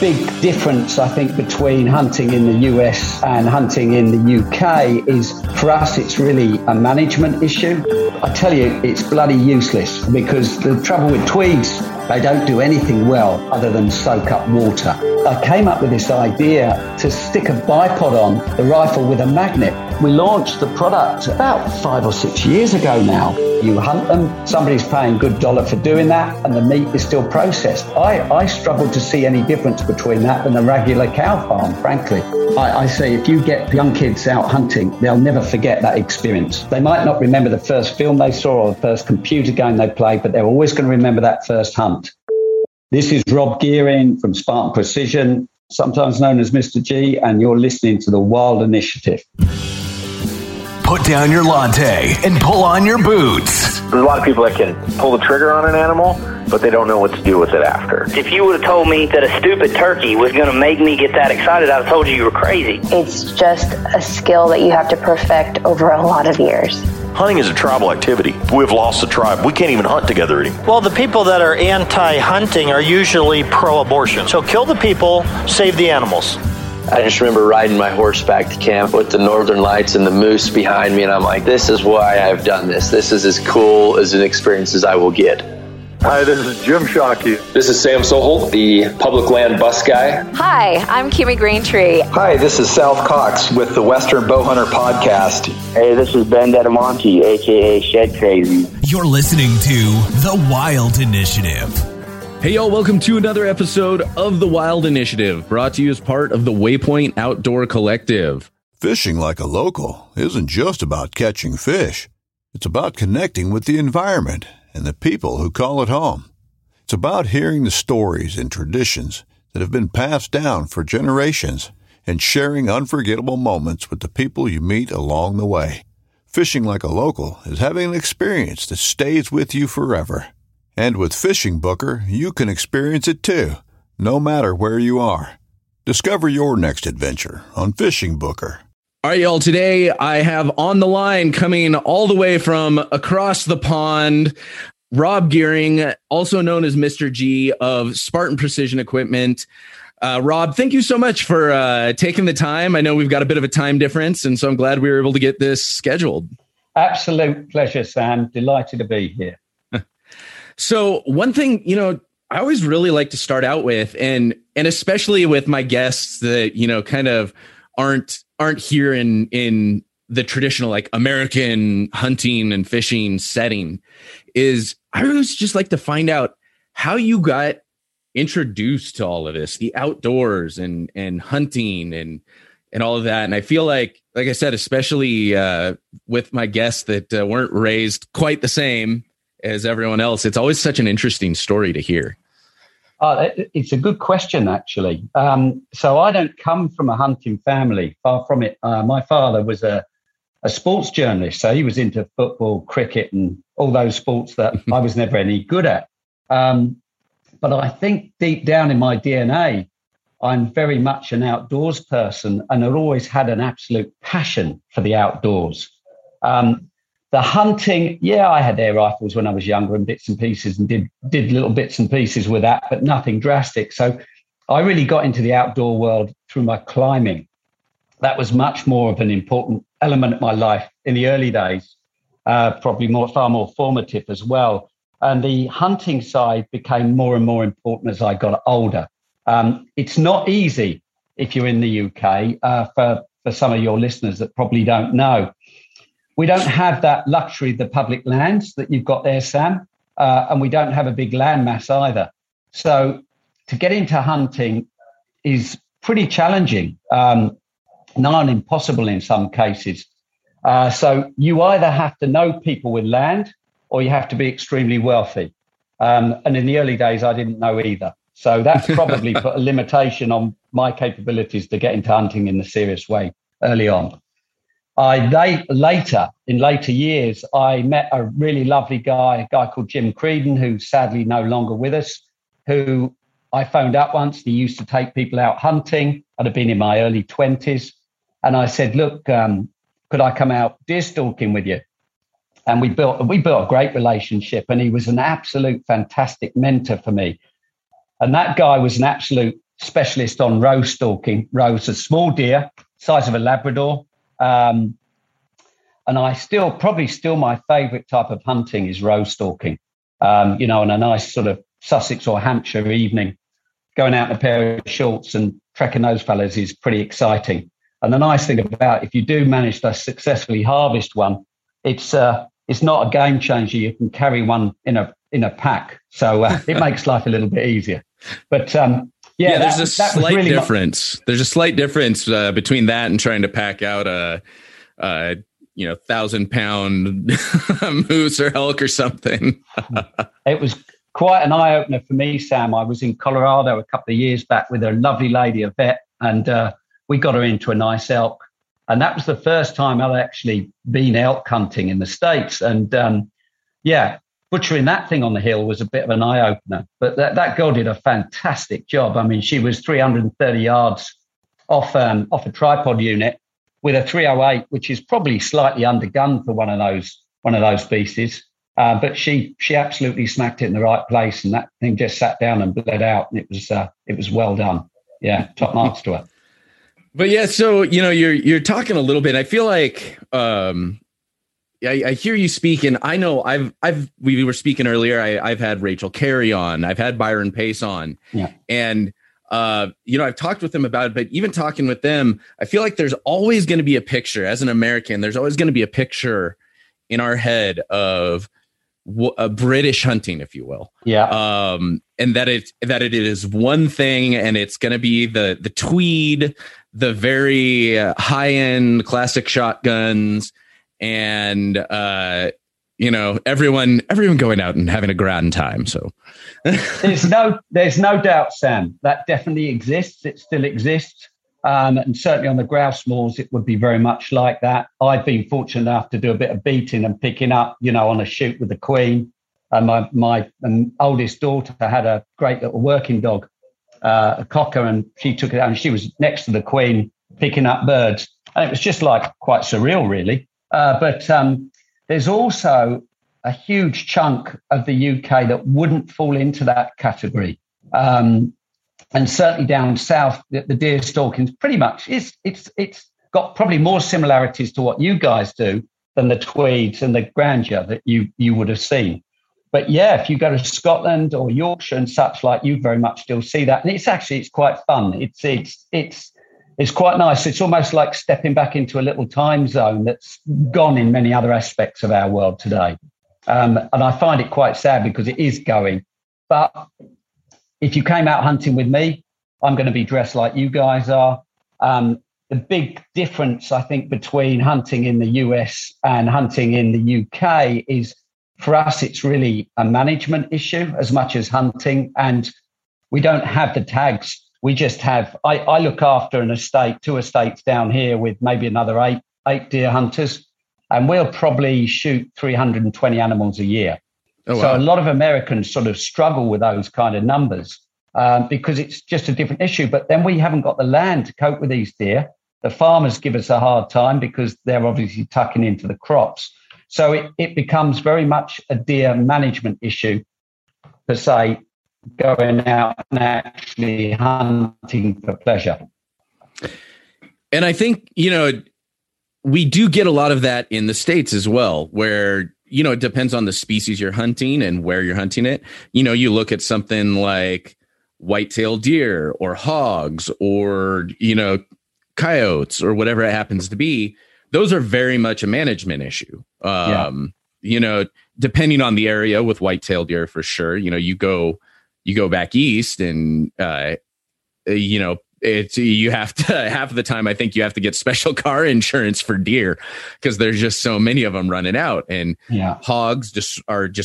big difference, I think, between hunting in the US and hunting in the UK is, for us, it's really a management issue. I tell you, it's bloody useless, because the trouble with Tweeds, they don't do anything well other than soak up water. I came up with this idea to stick a bipod on the rifle with a magnet. We launched the product about 5 or 6 years ago now. You hunt them, somebody's paying good dollar for doing that, and the meat is still processed. I struggle to see any difference between that and a regular cow farm, frankly. I say if you get young kids out hunting, they'll never forget that experience. They might not remember the first film they saw or the first computer game they played, but they're always going to remember that first hunt. This is Rob Gearing from Spartan Precision, sometimes known as Mr. G, and you're listening to the Wild Initiative. Put down your latte and pull on your boots. There's a lot of people that can pull the trigger on an animal, but they don't know what to do with it after. If you would have told me that a stupid turkey was going to make me get that excited, I'd have told you were crazy. It's just a skill that you have to perfect over a lot of years. Hunting is a tribal activity. We've lost the tribe. We can't even hunt together anymore. Well, the people that are anti-hunting are usually pro-abortion. So kill the people, save the animals. I just remember riding my horse back to camp with the northern lights and the moose behind me, and I'm like, this is why I've done this. This is as cool as an experience as I will get. Hi, this is Jim Shockey. This is Sam Soholt, the public land bus guy. Hi, I'm Kimmy Greentree. Hi, this is South Cox with the Western Bowhunter Podcast. Hey, this is Ben Dedamonte, a.k.a. Shed Crazy. You're listening to The Wild Initiative. Hey, y'all, welcome to another episode of The Wild Initiative, brought to you as part of the Waypoint Outdoor Collective. Fishing like a local isn't just about catching fish. It's about connecting with the environment and the people who call it home. It's about hearing the stories and traditions that have been passed down for generations and sharing unforgettable moments with the people you meet along the way. Fishing like a local is having an experience that stays with you forever. And with Fishing Booker, you can experience it too, no matter where you are. Discover your next adventure on Fishing Booker. All right, y'all, today I have on the line, coming all the way from across the pond, Rob Gearing, also known as Mr. G of Spartan Precision Equipment. Rob, thank you so much for taking the time. I know we've got a bit of a time difference, and so I'm glad we were able to get this scheduled. Absolute pleasure, Sam. Delighted to be here. So one thing, I always really like to start out with, and especially with my guests that, kind of aren't here in the traditional like American hunting and fishing setting, is I always just like to find out how you got introduced to all of this, the outdoors and hunting and all of that. And I feel like I said, especially with my guests that weren't raised quite the same as everyone else, it's always such an interesting story to hear. It's a good question, actually. So I don't come from a hunting family, far from it. My father was a sports journalist, so he was into football, cricket, and all those sports that I was never any good at. But I think deep down in my DNA, I'm very much an outdoors person, and I've always had an absolute passion for the outdoors. The hunting, I had air rifles when I was younger and bits and pieces, and did little bits and pieces with that, but nothing drastic. So I really got into the outdoor world through my climbing. That was much more of an important element of my life in the early days, probably far more formative as well. And the hunting side became more and more important as I got older. It's not easy if you're in the UK, for some of your listeners that probably don't know. We don't have that luxury of the public lands that you've got there, Sam, and we don't have a big land mass either. So to get into hunting is pretty challenging, nigh impossible in some cases. So you either have to know people with land or you have to be extremely wealthy. And in the early days, I didn't know either. So that's probably put a limitation on my capabilities to get into hunting in a serious way early on. In later years, I met a really lovely guy, a guy called Jim Creedon, who's sadly no longer with us, who I phoned up once. He used to take people out hunting. I'd have been in my early 20s. And I said, look, could I come out deer stalking with you? And we built a great relationship, and he was an absolute fantastic mentor for me. And that guy was an absolute specialist on roe stalking. Roe's a small deer, size of a Labrador. And I probably still my favorite type of hunting is roe stalking. On a nice sort of Sussex or Hampshire evening, going out in a pair of shorts and trekking those fellas is pretty exciting. And the nice thing about if you do manage to successfully harvest one, it's not a game changer. You can carry one in a pack, so it makes life a little bit easier. But there's a slight difference. There's a slight difference between that and trying to pack out a 1,000-pound moose or elk or something. It was quite an eye opener for me, Sam. I was in Colorado a couple of years back with a lovely lady, a vet, and we got her into a nice elk. And that was the first time I'd actually been elk hunting in the States. And butchering that thing on the hill was a bit of an eye opener. But that girl did a fantastic job. I mean, she was 330 yards off a tripod unit with a 308, which is probably slightly undergunned for one of those species. But she absolutely smacked it in the right place, and that thing just sat down and bled out, and it was well done. Yeah, top marks to her. But yeah, so you're talking a little bit. I feel like I hear you speak, and I know we were speaking earlier. I've had Rachel Carey on, I've had Byron Pace on, and I've talked with them about it. But even talking with them, I feel like there's always going to be a picture. As an American, there's always going to be a picture in our head of a British hunting, if you will. And that it is one thing, and it's going to be the tweed, the very high-end classic shotguns, and everyone going out and having a grand time. So there's no doubt, Sam, that definitely exists. It still exists. And certainly on the grouse moors, it would be very much like that. I've been fortunate enough to do a bit of beating and picking up, on a shoot with the Queen. And my oldest daughter had a great little working dog, a cocker, and she took it out and she was next to the Queen picking up birds. And it was just like quite surreal, really. But there's also a huge chunk of the UK that wouldn't fall into that category. And certainly down south, the deer stalking is pretty much it's got probably more similarities to what you guys do than the tweeds and the grandeur that you would have seen. But yeah, if you go to Scotland or Yorkshire and such like, you very much still see that, and it's quite fun. It's quite nice. It's almost like stepping back into a little time zone that's gone in many other aspects of our world today. And I find it quite sad because it is going. But if you came out hunting with me, I'm going to be dressed like you guys are. The big difference, I think, between hunting in the US and hunting in the UK is, for us, it's really a management issue as much as hunting. And we don't have the tags. We just have, I look after two estates down here with maybe another eight deer hunters, and we'll probably shoot 320 animals a year. Oh, wow. So a lot of Americans sort of struggle with those kind of numbers because it's just a different issue. But then we haven't got the land to cope with these deer. The farmers give us a hard time because they're obviously tucking into the crops. So it becomes very much a deer management issue, per se, going out and actually hunting for pleasure. And I think, we do get a lot of that in the States as well, where, it depends on the species you're hunting and where you're hunting it. You look at something like white-tailed deer or hogs or, coyotes or whatever it happens to be. Those are very much a management issue. Depending on the area with white-tailed deer, for sure. You go back east and, you have to, half of the time, I think you have to get special car insurance for deer because there's just so many of them running out. And hogs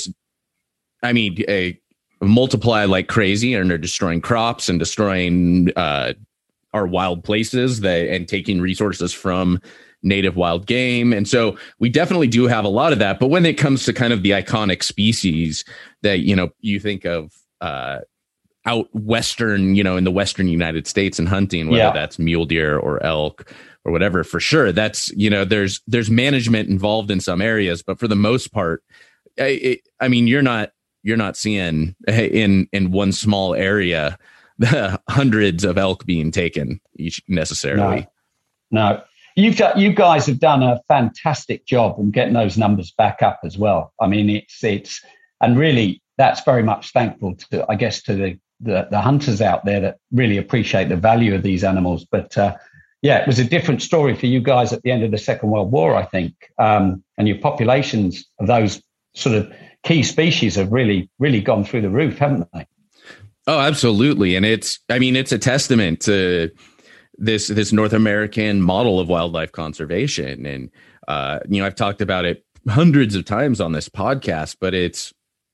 multiply like crazy, and they're destroying crops and destroying our wild places and taking resources from native wild game. And so we definitely do have a lot of that. But when it comes to kind of the iconic species that, you think of out Western, in the Western United States and hunting, whether that's mule deer or elk or whatever, for sure, that's, there's management involved in some areas, but for the most part, you're not seeing in one small area, hundreds of elk being taken each necessarily. No. You guys have done a fantastic job in getting those numbers back up as well. I mean, it's and really that's very much thankful to, I guess, to the hunters out there that really appreciate the value of these animals. But it was a different story for you guys at the end of the Second World War, I think. And your populations of those sort of key species have really, really gone through the roof, haven't they? Oh, absolutely. And it's a testament to this North American model of wildlife conservation. And, I've talked about it hundreds of times on this podcast, but it's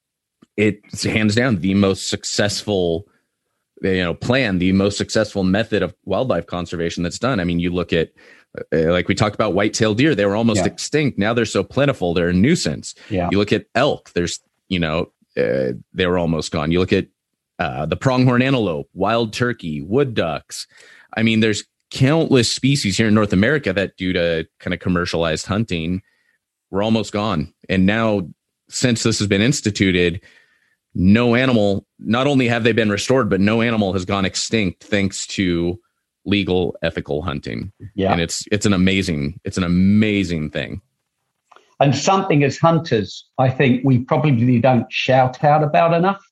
hands down the most successful, plan, the most successful method of wildlife conservation that's done. I mean, you look at, like we talked about white-tailed deer, they were almost extinct. Now they're so plentiful, they're a nuisance. Yeah. You look at elk, they were almost gone. You look at the pronghorn antelope, wild turkey, wood ducks. I mean, there's countless species here in North America that, due to kind of commercialized hunting, were almost gone. And now, since this has been instituted, no animal, not only have they been restored, but no animal has gone extinct thanks to legal, ethical hunting. Yeah. And it's an amazing thing. And something as hunters, I think we probably don't shout out about enough.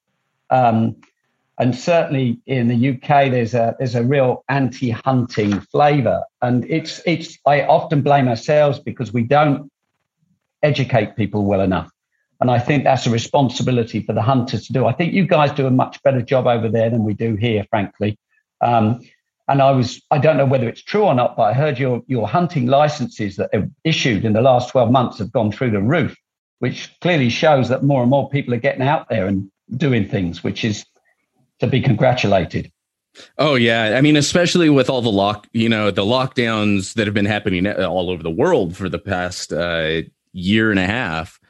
And certainly in the UK, there's a real anti-hunting flavour, and it's. I often blame ourselves because we don't educate people well enough, and I think that's a responsibility for the hunters to do. I think you guys do a much better job over there than we do here, frankly. And I don't know whether it's true or not, but I heard your hunting licenses that are issued in the last 12 months have gone through the roof, which clearly shows that more and more people are getting out there and doing things, which is to be congratulated. Oh yeah. I mean, especially with all the lockdowns that have been happening all over the world for the past year and a half.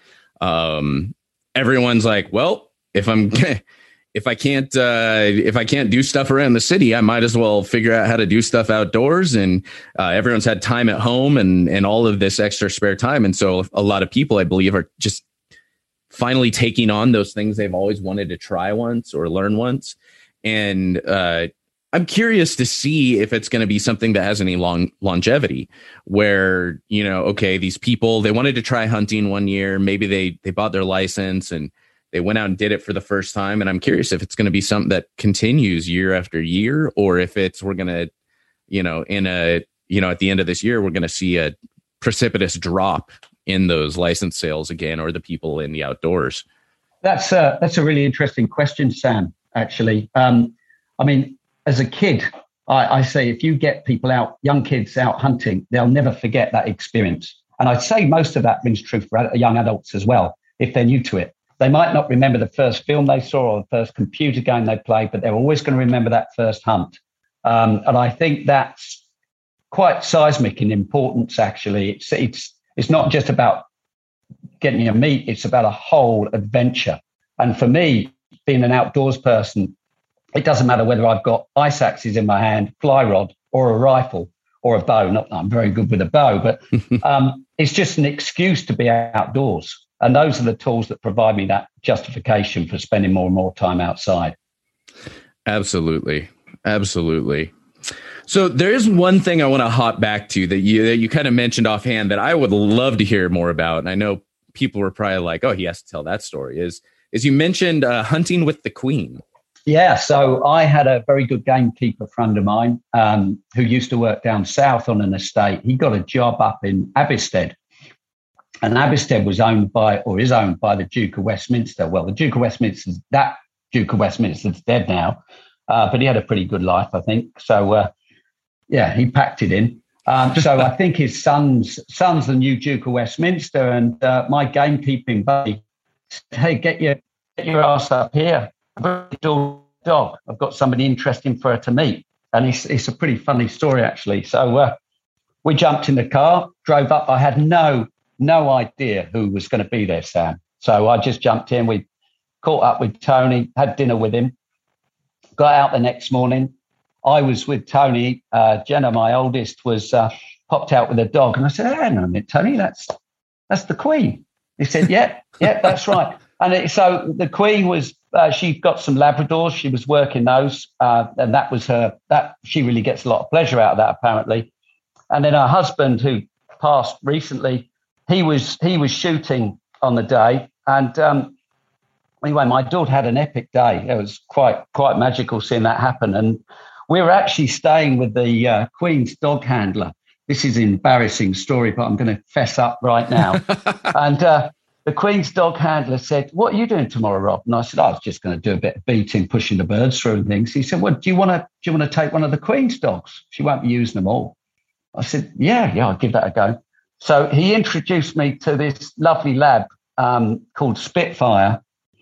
Everyone's like, well, if I can't do stuff around the city, I might as well figure out how to do stuff outdoors. And everyone's had time at home and all of this extra spare time. And so a lot of people, I believe, are just finally taking on those things they've always wanted to try once or learn once. And I'm curious to see if it's going to be something that has any longevity where, these people, they wanted to try hunting one year. Maybe they bought their license and they went out and did it for the first time. And I'm curious if it's going to be something that continues year after year, or if we're going to, at the end of this year, we're going to see a precipitous drop in those license sales again, or the people in the outdoors. That's a really interesting question, Sam, actually. I mean, as a kid, I say if you get people out, young kids out hunting, they'll never forget that experience. And I'd say most of that rings true for young adults as well, if they're new to it. They might not remember the first film they saw or the first computer game they played, but they're always going to remember that first hunt. And I think that's quite seismic in importance, actually. It's not just about getting your meat, it's about a whole adventure. And for me, being an outdoors person, it doesn't matter whether I've got ice axes in my hand, fly rod, or a rifle, or a bow. Not that I'm very good with a bow, but it's just an excuse to be outdoors. And those are the tools that provide me that justification for spending more and more time outside. Absolutely. Absolutely. So there's one thing I want to hop back to that you kind of mentioned offhand that I would love to hear more about. And I know people were probably like, oh, he has to tell that story, is you mentioned hunting with the Queen. Yeah, so I had a very good gamekeeper friend of mine who used to work down south on an estate. He got a job up in Abisted. And Abisted was owned by the Duke of Westminster. Well, the Duke of Westminster's dead now, but he had a pretty good life, I think. So, he packed it in. So I think his son's the new Duke of Westminster, and my gamekeeping buddy said, hey, get your ass up here. Dog. I've got somebody interesting for her to meet. And it's a pretty funny story, actually. So we jumped in the car, drove up. I had no idea who was going to be there, Sam. So I just jumped in. We caught up with Tony, had dinner with him, got out the next morning. I was with Tony. Jenna, my oldest, was popped out with a dog. And I said, hang on a minute, Tony, that's the Queen. He said, yeah, that's right. so the Queen was, she got some Labradors. She was working those, and that was she really gets a lot of pleasure out of that, apparently. And then her husband, who passed recently, he was shooting on the day. And anyway, my daughter had an epic day. It was quite magical seeing that happen. And we were actually staying with the Queen's dog handler. This is an embarrassing story, but I'm going to fess up right now. And the Queen's dog handler said, "What are you doing tomorrow, Rob?" And I said, "I was just going to do a bit of beating, pushing the birds through and things." He said, "Well, do you want to take one of the Queen's dogs? She won't be using them all." I said, yeah, I'll give that a go. So he introduced me to this lovely lab called Spitfire.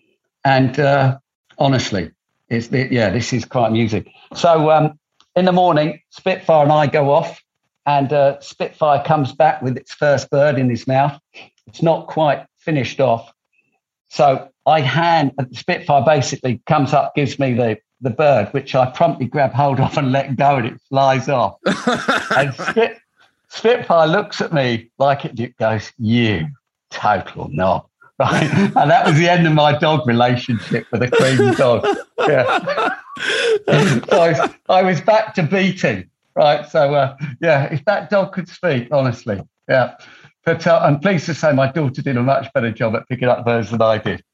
And honestly, this is quite amusing. So in the morning, Spitfire and I go off, and Spitfire comes back with its first bird in his mouth. It's not quite finished off. So Spitfire basically comes up, gives me the bird, which I promptly grab hold of and let go, and it flies off. And Spitfire looks at me like it goes, "You total knob." Right? And that was the end of my dog relationship with the Queen dog. Yeah. So I was back to beating. Right. So, if that dog could speak, honestly. Yeah. But I'm pleased to say my daughter did a much better job at picking up birds than I did.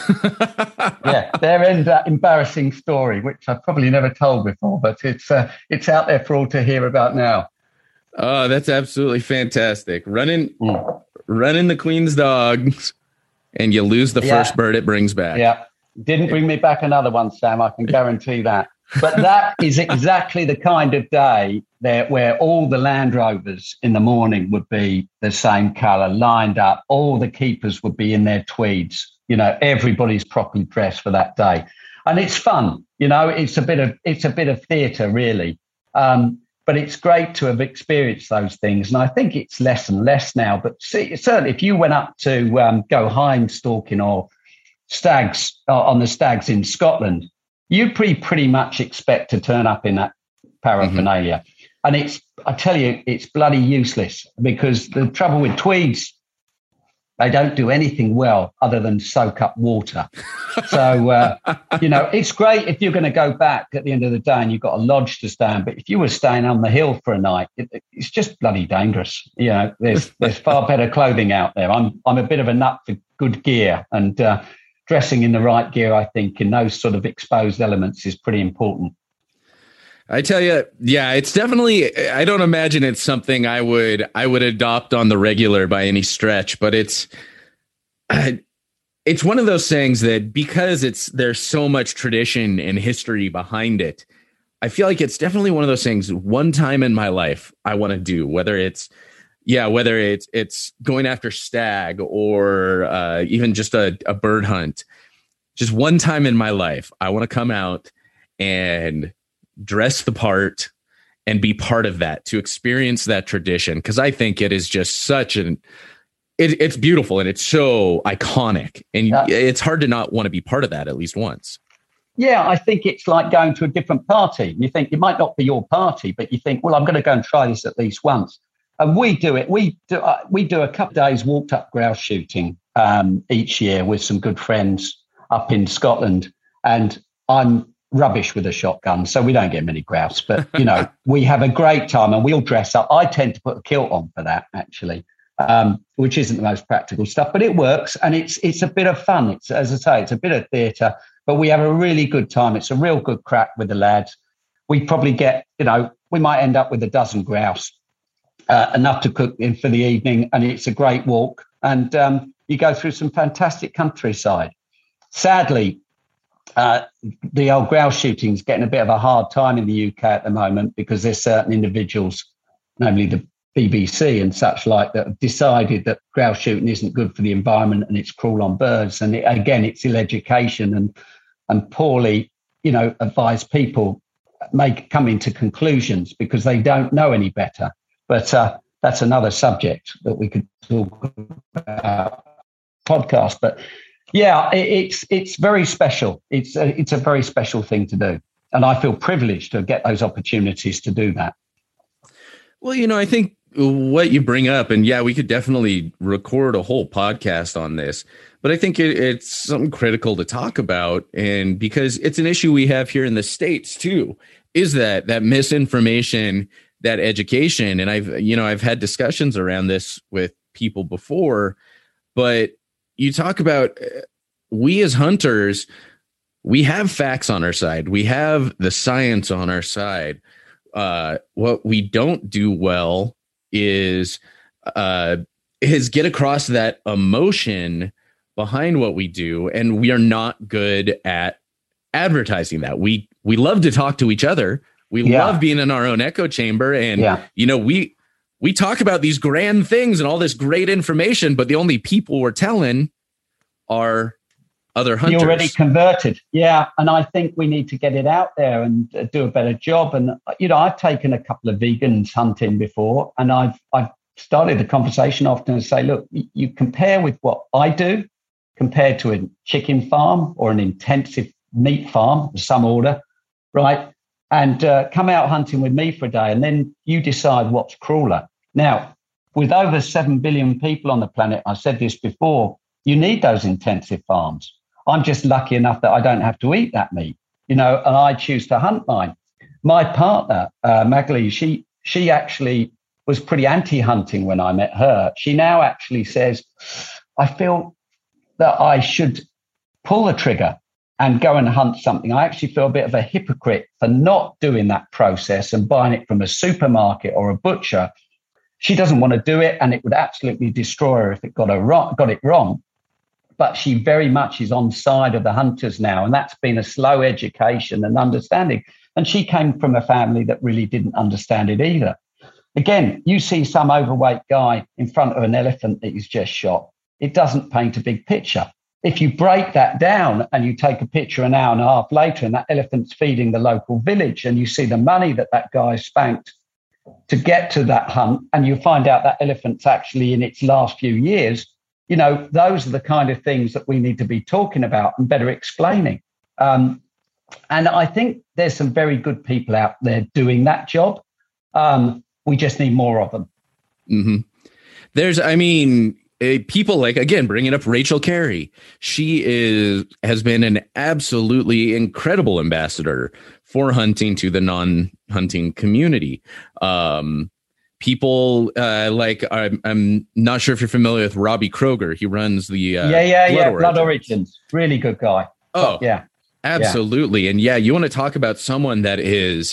Yeah, there ends that embarrassing story, which I've probably never told before, but it's out there for all to hear about now. Oh, that's absolutely fantastic. Running the Queen's dogs, and you lose the first bird it brings back. Yeah, didn't bring me back another one, Sam. I can guarantee that. But that is exactly the kind of day where all the Land Rovers in the morning would be the same colour, lined up. All the keepers would be in their tweeds. You know, everybody's properly dressed for that day, and it's fun. You know, it's a bit of theatre, really. But it's great to have experienced those things, and I think it's less and less now. But certainly, if you went up to go hind stalking or stags on the stags in Scotland, you pretty much expect to turn up in that paraphernalia. And I tell you, it's bloody useless, because the trouble with tweeds, they don't do anything well other than soak up water. So, it's great if you're going to go back at the end of the day and you've got a lodge to stay in. But if you were staying on the hill for a night, it's just bloody dangerous. You know, there's far better clothing out there. I'm a bit of a nut for good gear, and dressing in the right gear, I think, in those sort of exposed elements is pretty important. I tell you, yeah, it's definitely, I don't imagine it's something I would adopt on the regular by any stretch, but it's one of those things that, because there's so much tradition and history behind it, I feel like it's definitely one of those things one time in my life I want to do, whether it's going after stag or even just a bird hunt. Just one time in my life, I want to come out and dress the part and be part of that, to experience that tradition, because I think it is just it's beautiful and it's so iconic, and it's hard to not want to be part of that at least once. Yeah, I think it's like going to a different party. You think it might not be your party, but you think, well, I'm going to go and try this at least once. And we do it. We do a couple of days walked up grouse shooting each year with some good friends up in Scotland. And I'm rubbish with a shotgun, so we don't get many grouse. But, we have a great time and we'll dress up. I tend to put a kilt on for that, actually, which isn't the most practical stuff, but it works. And it's a bit of fun. It's, as I say, it's a bit of theatre, but we have a really good time. It's a real good crack with the lads. We probably get, we might end up with a dozen grouse. Enough to cook in for the evening, and it's a great walk. And you go through some fantastic countryside. Sadly, the old grouse shooting is getting a bit of a hard time in the UK at the moment, because there's certain individuals, namely the BBC and such like, that have decided that grouse shooting isn't good for the environment and it's cruel on birds. And it's ill education and poorly, advised people come into conclusions because they don't know any better. But that's another subject that we could talk about podcast. But yeah, it's very special. It's a very special thing to do, and I feel privileged to get those opportunities to do that. Well, I think what you bring up, and yeah, we could definitely record a whole podcast on this, but I think it's something critical to talk about. And because it's an issue we have here in the States too, is that misinformation, that education. And I've had discussions around this with people before, but you talk about, we as hunters, we have facts on our side. We have the science on our side. What we don't do well is get across that emotion behind what we do, and we are not good at advertising that. We love to talk to each other. We love being in our own echo chamber, and we talk about these grand things and all this great information, but the only people we're telling are other hunters. You're already converted. Yeah. And I think we need to get it out there and do a better job. And, I've taken a couple of vegans hunting before, and I've started the conversation often and say, look, you compare with what I do compared to a chicken farm or an intensive meat farm of some order, right? And come out hunting with me for a day, and then you decide what's crueler. Now, with over 7 billion people on the planet, I said this before, you need those intensive farms. I'm just lucky enough that I don't have to eat that meat, and I choose to hunt mine. My partner, Magali, she actually was pretty anti-hunting when I met her. She now actually says, I feel that I should pull the trigger and go and hunt something. I actually feel a bit of a hypocrite for not doing that process and buying it from a supermarket or a butcher. She doesn't want to do it, and it would absolutely destroy her if it got it wrong. But she very much is on side of the hunters now. And that's been a slow education and understanding. And she came from a family that really didn't understand it either. Again, you see some overweight guy in front of an elephant that he's just shot. It doesn't paint a big picture. If you break that down and you take a picture an hour and a half later and that elephant's feeding the local village, and you see the money that guy spanked to get to that hunt, and you find out that elephant's actually in its last few years, those are the kind of things that we need to be talking about and better explaining. And I think there's some very good people out there doing that job. We just need more of them. Mm-hmm. People like, again, bringing up Rachel Carey. She has been an absolutely incredible ambassador for hunting to the non-hunting community. People like, I'm not sure if you're familiar with Robbie Kroger. He runs the Blood Origins. Really good guy. Oh, yeah, absolutely. And you want to talk about someone that is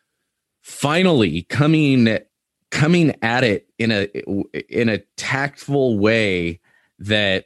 finally coming at it in a tactful way that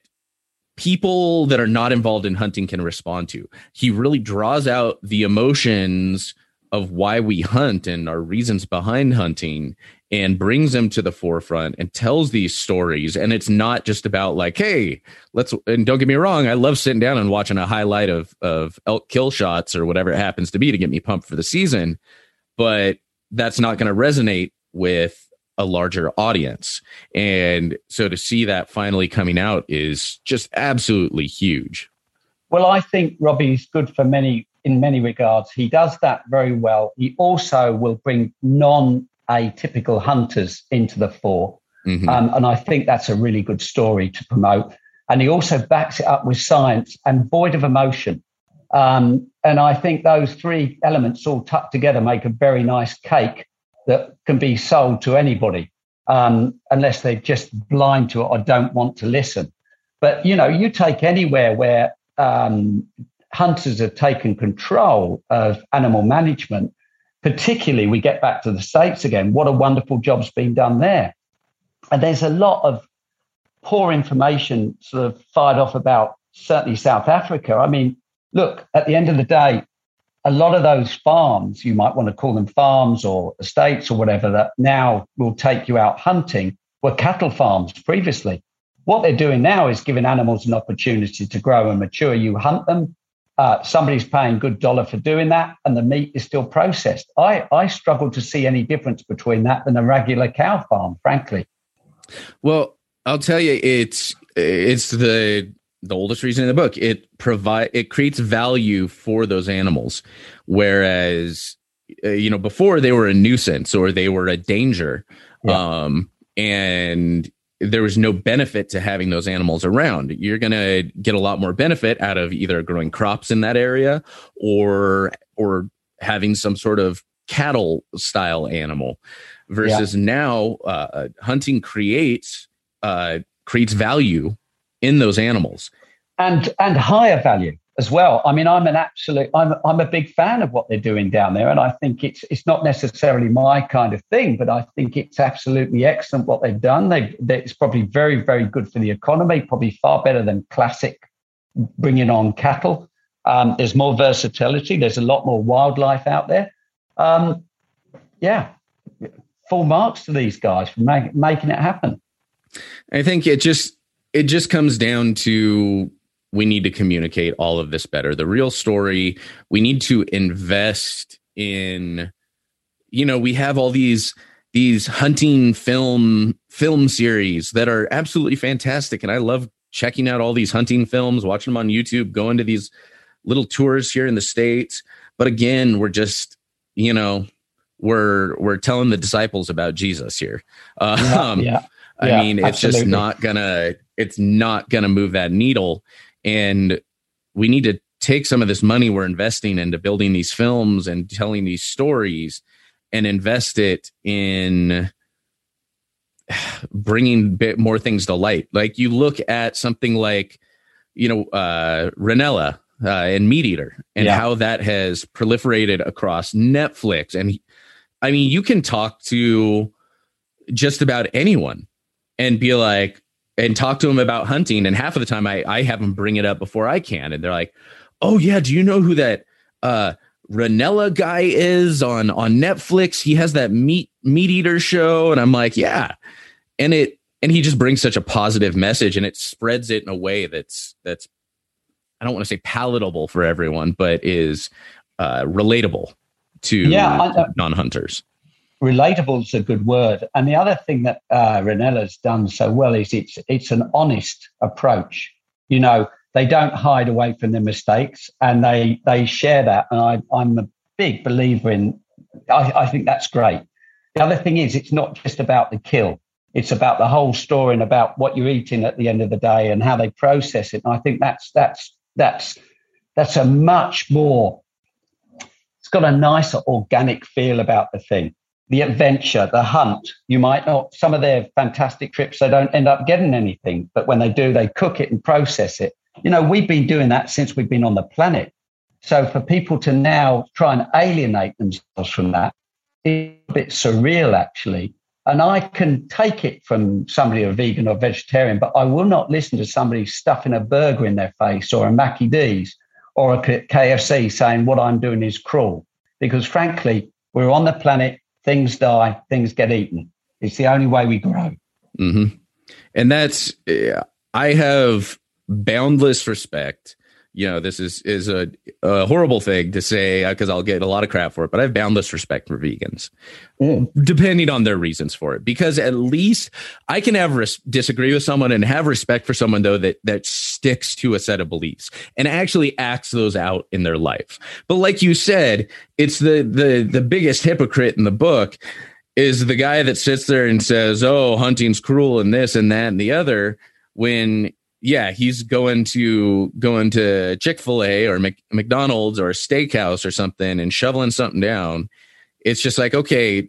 people that are not involved in hunting can respond to. He really draws out the emotions of why we hunt and our reasons behind hunting, and brings them to the forefront and tells these stories. And it's not just about like, hey, and don't get me wrong, I love sitting down and watching a highlight of elk kill shots or whatever it happens to be to get me pumped for the season. But that's not going to resonate with a larger audience. And so to see that finally coming out is just absolutely huge. Well, I think Robbie's good in many regards. He does that very well. He also will bring non-atypical hunters into the fore. Mm-hmm. And I think that's a really good story to promote. And he also backs it up with science and void of emotion. And I think those three elements all tucked together make a very nice cake that can be sold to anybody, unless they're just blind to it or don't want to listen. But, you take anywhere where hunters have taken control of animal management, particularly we get back to the States again, what a wonderful job's been done there. And there's a lot of poor information sort of fired off about certainly South Africa. I mean, look, at the end of the day, a lot of those farms, you might want to call them farms or estates or whatever, that now will take you out hunting, were cattle farms previously. What they're doing now is giving animals an opportunity to grow and mature. You hunt them. Somebody's paying good dollar for doing that, and the meat is still processed. I struggle to see any difference between that than a regular cow farm, frankly. Well, I'll tell you, it's the oldest reason in the book. It creates value for those animals, whereas before they were a nuisance or they were a danger. And there was no benefit to having those animals around. You're going to get a lot more benefit out of either growing crops in that area or having some sort of cattle style animal versus now hunting creates value in those animals and higher value as well. I mean, I'm a big fan of what they're doing down there, and I think it's not necessarily my kind of thing, but I think it's absolutely excellent what they've done. It's probably very, very good for the economy, probably far better than classic bringing on cattle. There's more versatility. There's a lot more wildlife out there. Full marks to these guys for making it happen. I think it just comes down to we need to communicate all of this better. The real story, we need to invest in, we have all these hunting film series that are absolutely fantastic. And I love checking out all these hunting films, watching them on YouTube, going to these little tours here in the States. But again, we're just, we're telling the disciples about Jesus here. I mean, it's absolutely. It's not gonna move that needle. And we need to take some of this money we're investing into building these films and telling these stories and invest it in bringing a bit more things to light. Like you look at something like, Ranella and Meat Eater and how that has proliferated across Netflix. And I mean, you can talk to just about anyone and be like, and talk to them about hunting. And half of the time I have them bring it up before I can. And they're like, oh yeah, do you know who that Ranella guy is on Netflix? He has that meat eater show. And I'm like, yeah. And he just brings such a positive message and it spreads it in a way that's I don't want to say palatable for everyone, but is relatable to non-hunters. Relatable is a good word. And the other thing that Ranella's done so well is it's an honest approach. They don't hide away from their mistakes and they share that. And I'm a big believer in, I think that's great. The other thing is it's not just about the kill. It's about the whole story and about what you're eating at the end of the day and how they process it. And I think that's a much more, it's got a nicer organic feel about the thing. The adventure, the hunt, you might not, some of their fantastic trips, they don't end up getting anything. But when they do, they cook it and process it. We've been doing that since we've been on the planet. So for people to now try and alienate themselves from that, it's a bit surreal, actually. And I can take it from somebody who's vegan or vegetarian, but I will not listen to somebody stuffing a burger in their face or a Mackie D's or a KFC saying what I'm doing is cruel. Because frankly, we're on the planet. Things die, things get eaten. It's the only way we grow. Mm-hmm. And I have boundless respect. This is a horrible thing to say because I'll get a lot of crap for it, but I have boundless respect for vegans, depending on their reasons for it. Because at least I can disagree with someone and have respect for someone, though, that sticks to a set of beliefs and actually acts those out in their life. But like you said, it's the biggest hypocrite in the book is the guy that sits there and says, oh, hunting's cruel and this and that and the other, when he's going to Chick-fil-A or McDonald's or a steakhouse or something and shoveling something down. It's just like, okay,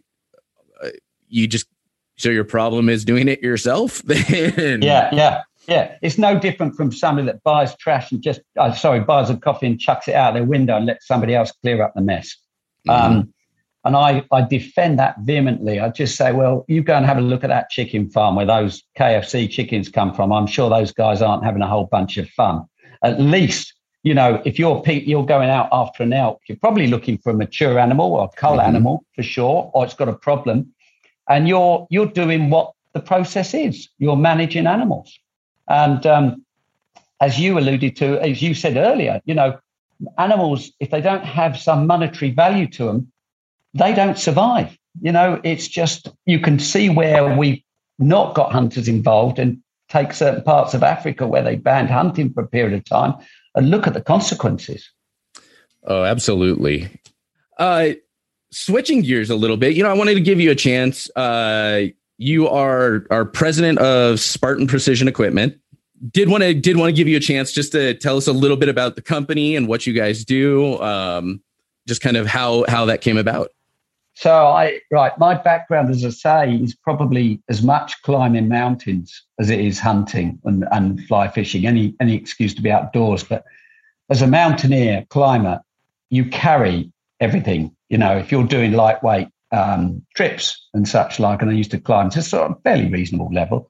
so your problem is doing it yourself? Yeah. It's no different from somebody that buys trash and buys a coffee and chucks it out their window and lets somebody else clear up the mess. Mm-hmm. And I defend that vehemently. I just say, well, you go and have a look at that chicken farm where those KFC chickens come from. I'm sure those guys aren't having a whole bunch of fun. At least, if you're going out after an elk, you're probably looking for a mature animal or a cull animal for sure, or it's got a problem. And you're doing what the process is. You're managing animals. And as you alluded to, as you said earlier, animals, if they don't have some monetary value to them, they don't survive. It's just, you can see where we've not got hunters involved and take certain parts of Africa where they banned hunting for a period of time and look at the consequences. Oh, absolutely. Switching gears a little bit, I wanted to give you a chance. you are president of Spartan Precision Equipment. Did want to give you a chance just to tell us a little bit about the company and what you guys do, just kind of how that came about. So my background, as I say, is probably as much climbing mountains as it is hunting and fly fishing, any excuse to be outdoors. But as a mountaineer climber, you carry everything. You know, if you're doing lightweight trips and such like, and I used to climb to sort of fairly reasonable level,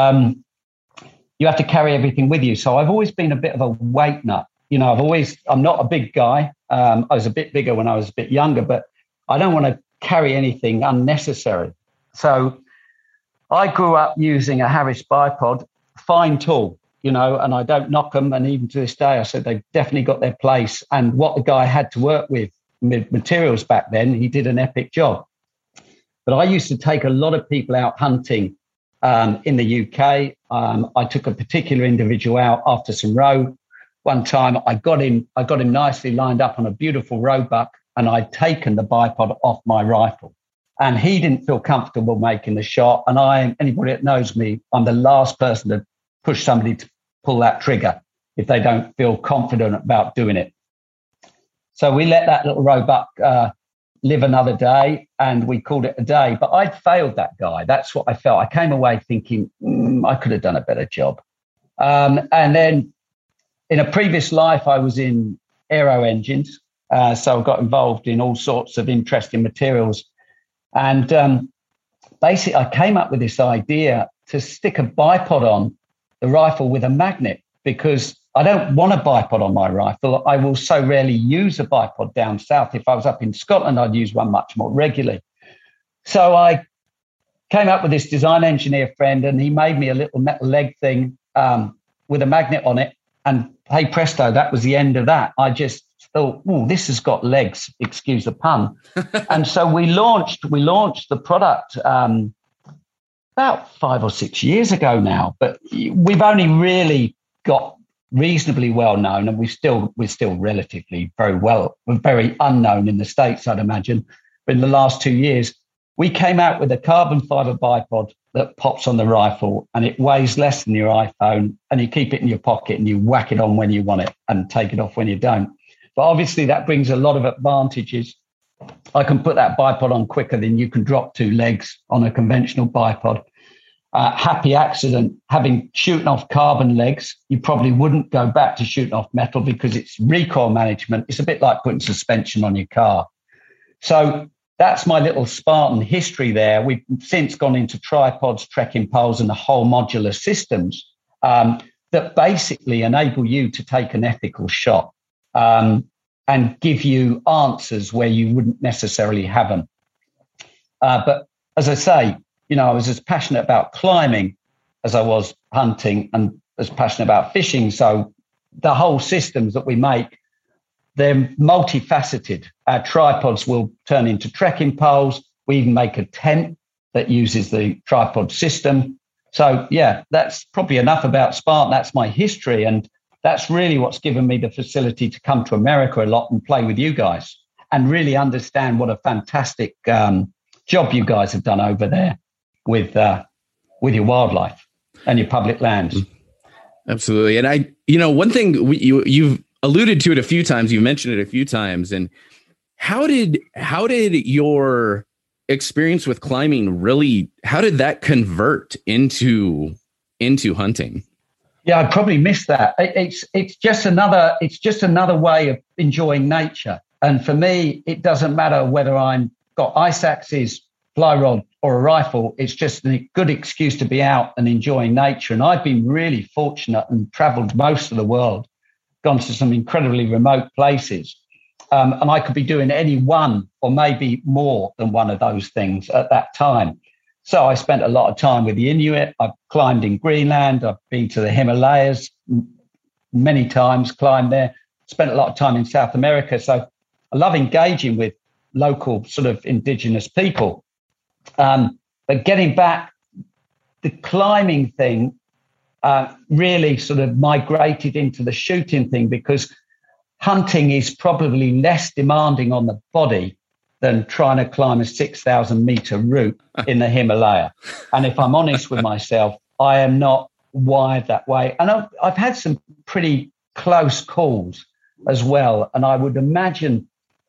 you have to carry everything with you. So I've always been a bit of a weight nut. You know, I'm not a big guy. I was a bit bigger when I was a bit younger, but I don't want to carry anything unnecessary. So I grew up using a Harris bipod, fine tool, you know, and I don't knock them. And even to this day, I said they've definitely got their place. And what the guy had to work with materials back then, he did an epic job. But I used to take a lot of people out hunting in the UK. I took a particular individual out after some roe. One time I got him nicely lined up on a beautiful roebuck, and I'd taken the bipod off my rifle, and he didn't feel comfortable making the shot. And anybody that knows me, I'm the last person to push somebody to pull that trigger if they don't feel confident about doing it. So we let that little roebuck live another day, and we called it a day. But I'd failed that guy. That's what I felt. I came away thinking, I could have done a better job. And then in a previous life, I was in aero engines. So I got involved in all sorts of interesting materials. And basically, I came up with this idea to stick a bipod on the rifle with a magnet, because I don't want a bipod on my rifle. I will so rarely use a bipod down south. If I was up in Scotland, I'd use one much more regularly. So I came up with this design engineer friend, and he made me a little metal leg thing with a magnet on it. And hey, presto, that was the end of that. I just thought, this has got legs, excuse the pun. And so we launched the product about 5 or 6 years ago now, but we've only really got reasonably well known, and we're still relatively very unknown in the States, I'd imagine. But in the last 2 years, we came out with a carbon fiber bipod that pops on the rifle, and it weighs less than your iPhone, and you keep it in your pocket and you whack it on when you want it and take it off when you don't. But obviously that brings a lot of advantages. I can put that bipod on quicker than you can drop 2 legs on a conventional bipod. Happy accident, shooting off carbon legs, you probably wouldn't go back to shooting off metal because it's recoil management. It's a bit like putting suspension on your car. So that's my little Spartan history there. We've since gone into tripods, trekking poles, and the whole modular systems that basically enable you to take an ethical shot and give you answers where you wouldn't necessarily have them. But as I say, you know, I was as passionate about climbing as I was hunting, and as passionate about fishing. So the whole systems that we make, they're multifaceted. Our tripods will turn into trekking poles. We even make a tent that uses the tripod system. So, yeah, that's probably enough about Spartan. That's my history. And that's really what's given me the facility to come to America a lot and play with you guys and really understand what a fantastic job you guys have done over there with your wildlife and your public lands. Absolutely. And one thing you've alluded to it a few times, you've mentioned it a few times. And how did your experience with climbing how did that convert into hunting? Yeah, I probably missed that. It's just another way of enjoying nature. And for me, it doesn't matter whether I'm got ice axes, fly rod, or a rifle. It's just a good excuse to be out and enjoying nature. And I've been really fortunate and traveled most of the world, gone to some incredibly remote places. And I could be doing any one or maybe more than one of those things at that time. So I spent a lot of time with the Inuit. I've climbed in Greenland. I've been to the Himalayas many times, climbed there, spent a lot of time in South America. So I love engaging with local sort of indigenous people. But getting back, the climbing thing really sort of migrated into the shooting thing, because hunting is probably less demanding on the body than trying to climb a 6,000 meter route in the Himalaya. And if I'm honest with myself, I am not wired that way. And I've had some pretty close calls as well. And I would imagine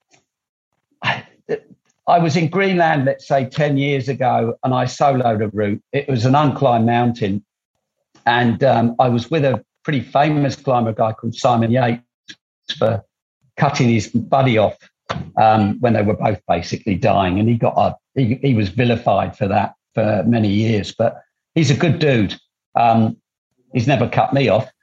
I was in Greenland, let's say 10 years ago, and I soloed a route. It was an unclimbed mountain. And I was with a pretty famous climber, a guy called Simon Yates, for cutting his buddy off when they were both basically dying. And he was vilified for that for many years. But he's a good dude. He's never cut me off.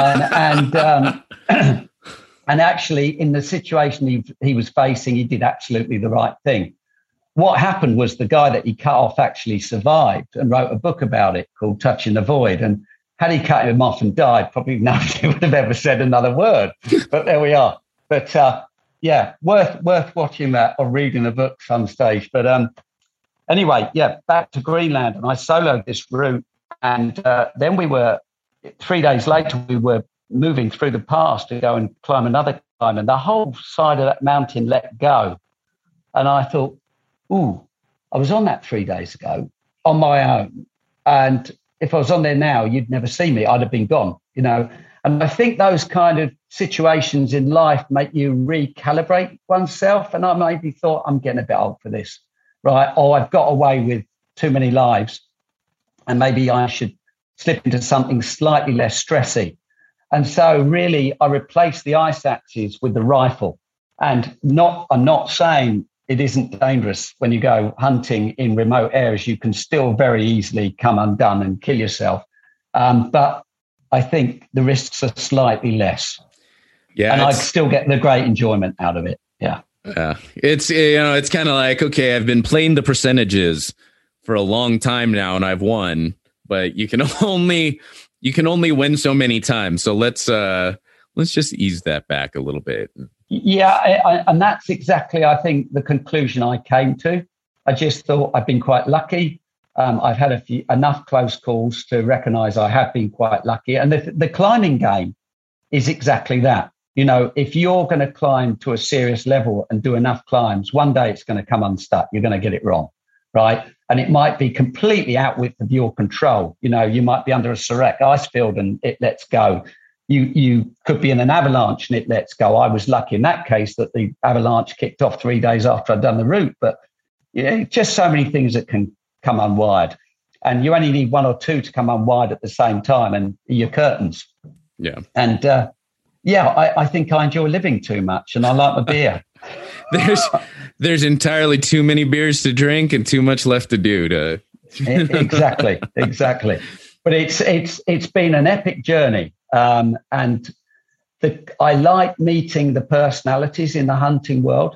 And actually, in the situation he was facing, he did absolutely the right thing. What happened was the guy that he cut off actually survived and wrote a book about it called Touching the Void. And had he cut him off and died, probably nobody would have ever said another word. But there we are. But yeah, worth watching that or reading the book some stage. But anyway, yeah, back to Greenland. And I soloed this route. And then 3 days later, we were moving through the pass to go and climb another climb, and the whole side of that mountain let go. And I thought, I was on that 3 days ago on my own. And if I was on there now, you'd never see me. I'd have been gone, And I think those kind of situations in life make you recalibrate oneself. And I maybe thought, I'm getting a bit old for this, right? Or I've got away with too many lives, and maybe I should slip into something slightly less stressy. And so really, I replaced the ice axes with the rifle. And I'm not saying it isn't dangerous when you go hunting in remote areas. You can still very easily come undone and kill yourself. But I think the risks are slightly less. Yeah, and I still get the great enjoyment out of it. Yeah. It's kind of like, okay, I've been playing the percentages for a long time now, and I've won. But you can only win so many times. So let's just ease that back a little bit. Yeah, and that's exactly, I think, the conclusion I came to. I just thought I've been quite lucky. I've had enough close calls to recognise I have been quite lucky. And the climbing game is exactly that. If you're going to climb to a serious level and do enough climbs, one day it's going to come unstuck. You're going to get it wrong, right? And it might be completely out of your control. You might be under a Sarek ice field and it lets go. You could be in an avalanche and it lets go. I was lucky in that case that the avalanche kicked off 3 days after I'd done the route. But just so many things that can come unwired. And you only need one or two to come unwired at the same time, and your curtains. Yeah. And I think I enjoy living too much, and I like my beer. There's entirely too many beers to drink and too much left to do. Exactly. But it's been an epic journey, and I like meeting the personalities in the hunting world.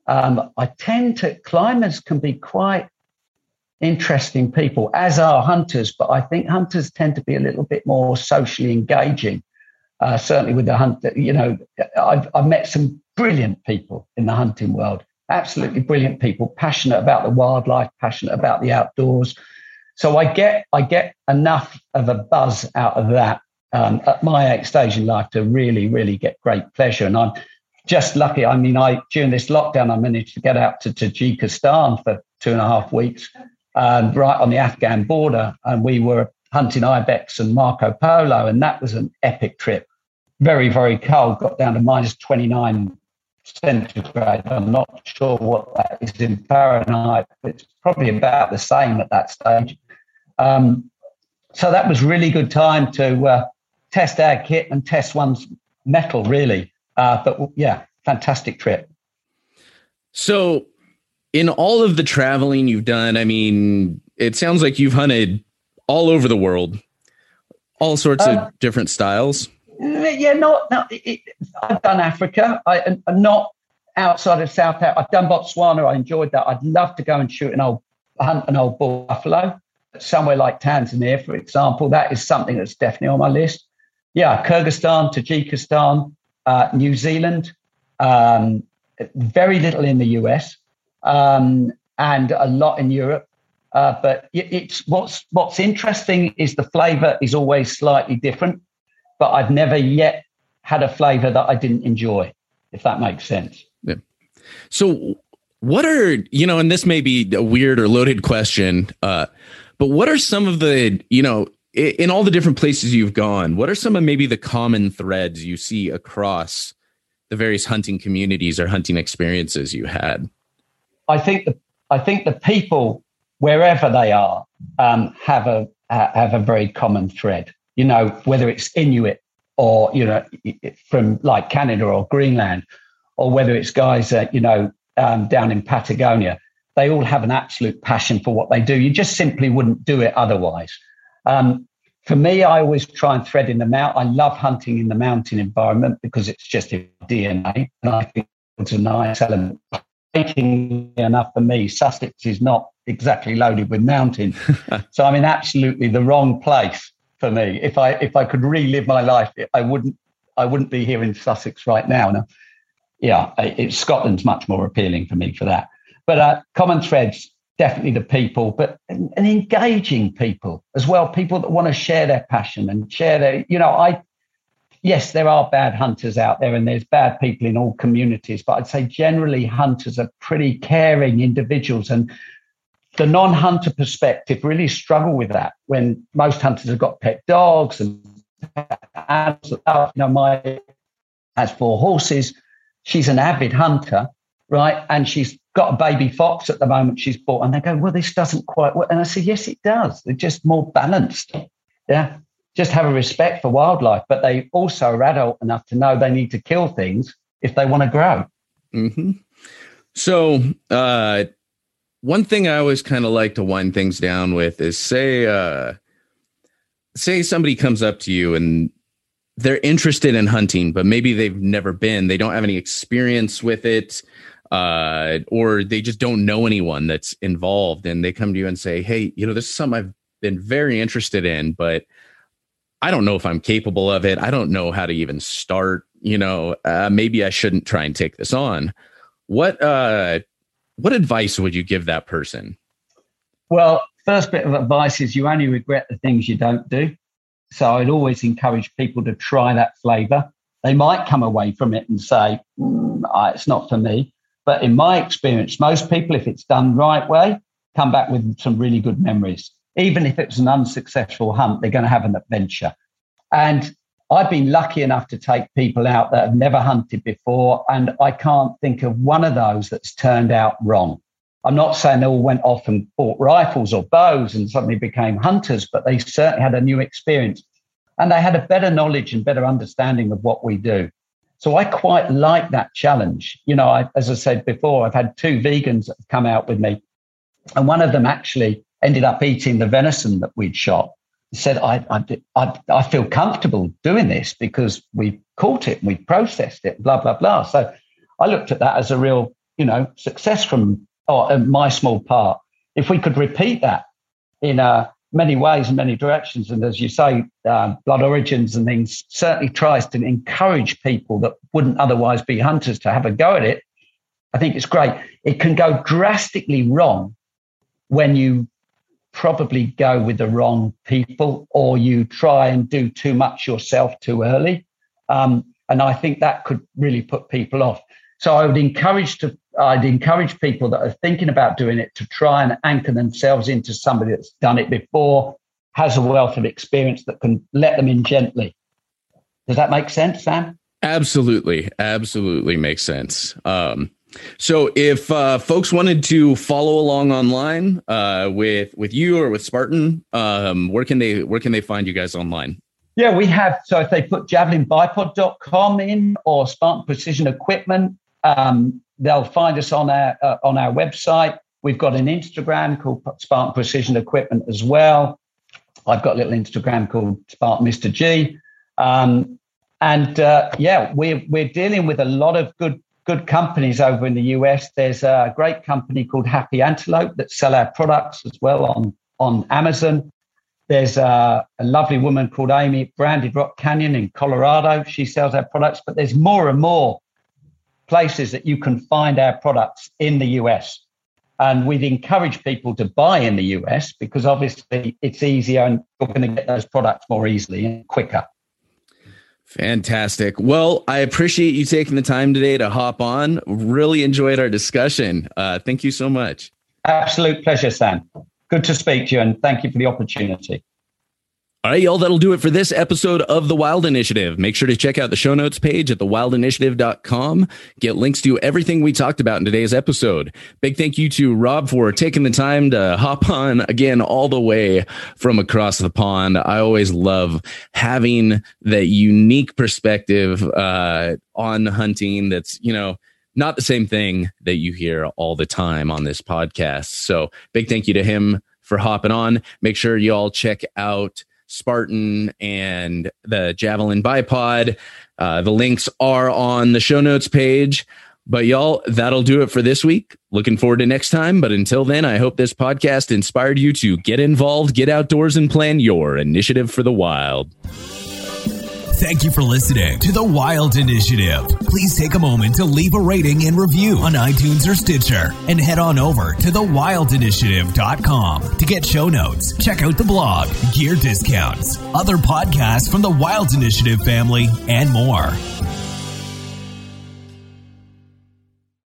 Climbers can be quite interesting people, as are hunters, but I think hunters tend to be a little bit more socially engaging. Certainly with the hunt, I've met some brilliant people in the hunting world, absolutely brilliant people, passionate about the wildlife, passionate about the outdoors. So I get enough of a buzz out of that at my stage in life to really, really get great pleasure. And I'm just lucky. I mean, during this lockdown, I managed to get out to Tajikistan for 2.5 weeks, right on the Afghan border, and we were hunting ibex and Marco Polo, and that was an epic trip. Very, very cold, got down to minus 29 centigrade. I'm not sure what that is in Fahrenheit, but it's probably about the same at that stage. So that was really good time to test our kit and test one's mettle, really. But yeah, fantastic trip. So in all of the traveling you've done, I mean, it sounds like you've hunted all over the world, all sorts of different styles. Yeah, I've done Africa. I'm not outside of South Africa. I've done Botswana. I enjoyed that. I'd love to go and hunt an old bull buffalo somewhere like Tanzania, for example. That is something that's definitely on my list. Yeah, Kyrgyzstan, Tajikistan, New Zealand, very little in the US, and a lot in Europe. But it's what's interesting is the flavor is always slightly different, but I've never yet had a flavor that I didn't enjoy, if that makes sense. Yeah. So what are, and this may be a weird or loaded question, but what are some of the, in all the different places you've gone, what are some of maybe the common threads you see across the various hunting communities or hunting experiences you had? I think the people, wherever they are, have a very common thread. Whether it's Inuit or from like Canada or Greenland, or whether it's guys down in Patagonia, they all have an absolute passion for what they do. You just simply wouldn't do it otherwise. For me, I always try and thread in the mountain. I love hunting in the mountain environment because it's just in DNA, and I think it's a nice element. Enough for me, Sussex is not exactly loaded with mountain, so I'm in absolutely the wrong place for me. If I could relive my life, I wouldn't be here in Sussex right now. Scotland's much more appealing for me for that. But common threads, definitely the people, but and engaging people as well. People that want to share their passion and share their. Yes, there are bad hunters out there and there's bad people in all communities, but I'd say generally hunters are pretty caring individuals, and the non-hunter perspective really struggle with that when most hunters have got pet dogs and my has 4 horses. She's an avid hunter, right? And she's got a baby fox at the moment she's bought, and they go, well, this doesn't quite work. And I say, yes, it does. They're just more balanced. Yeah. Just have a respect for wildlife, but they also are adult enough to know they need to kill things if they want to grow. Mm-hmm. So one thing I always kind of like to wind things down with is say somebody comes up to you and they're interested in hunting, but maybe they've never been, they don't have any experience with it, or they just don't know anyone that's involved. And they come to you and say, hey, this is something I've been very interested in, but I don't know if I'm capable of it. I don't know how to even start, maybe I shouldn't try and take this on. What advice would you give that person? Well, first bit of advice is you only regret the things you don't do. So I'd always encourage people to try that flavor. They might come away from it and say, it's not for me. But in my experience, most people, if it's done right way, come back with some really good memories. Even if it's an unsuccessful hunt, they're going to have an adventure. And I've been lucky enough to take people out that have never hunted before, and I can't think of one of those that's turned out wrong. I'm not saying they all went off and bought rifles or bows and suddenly became hunters, but they certainly had a new experience. And they had a better knowledge and better understanding of what we do. So I quite like that challenge. As I said before, I've had 2 vegans that have come out with me, and one of them actually ended up eating the venison that we'd shot. He said, I feel comfortable doing this because we caught it and we processed it, blah, blah, blah. So I looked at that as a real, success from my small part. If we could repeat that in many ways and many directions, and as you say, Blood Origins and things certainly tries to encourage people that wouldn't otherwise be hunters to have a go at it, I think it's great. It can go drastically wrong when you probably go with the wrong people or you try and do too much yourself too early. And I think that could really put people off. So I'd encourage people that are thinking about doing it to try and anchor themselves into somebody that's done it before, has a wealth of experience that can let them in gently. Does that make sense, Sam? Absolutely. Absolutely makes sense. So if folks wanted to follow along online with you or with Spartan, where can they find you guys online? Yeah, we have. So if they put javelinbipod.com in or Spartan Precision Equipment, they'll find us on our website. We've got an Instagram called Spartan Precision Equipment as well. I've got a little Instagram called Spartan Mr. G. We're dealing with a lot of good companies over in the US. There's a great company called Happy Antelope that sell our products as well on Amazon. There's a lovely woman called Amy at Branded Rock Canyon in Colorado. She sells our products, but there's more and more places that you can find our products in the US. And we'd encourage people to buy in the US because obviously it's easier and you're going to get those products more easily and quicker. Fantastic. Well, I appreciate you taking the time today to hop on. Really enjoyed our discussion. Thank you so much. Absolute pleasure, Sam. Good to speak to you, and thank you for the opportunity. All right, y'all, that'll do it for this episode of The Wild Initiative. Make sure to check out the show notes page at thewildinitiative.com. Get links to everything we talked about in today's episode. Big thank you to Rob for taking the time to hop on again all the way from across the pond. I always love having that unique perspective on hunting that's, not the same thing that you hear all the time on this podcast. So big thank you to him for hopping on. Make sure you all check out Spartan and the Javelin bipod. The links are on the show notes page. But y'all, that'll do it for this week. Looking forward to next time. But until then, I hope this podcast inspired you to get involved, get outdoors, and plan your initiative for the wild. Thank you for listening to The Wild Initiative. Please take a moment to leave a rating and review on iTunes or Stitcher, and head on over to thewildinitiative.com to get show notes, check out the blog, gear discounts, other podcasts from the Wild Initiative family, and more.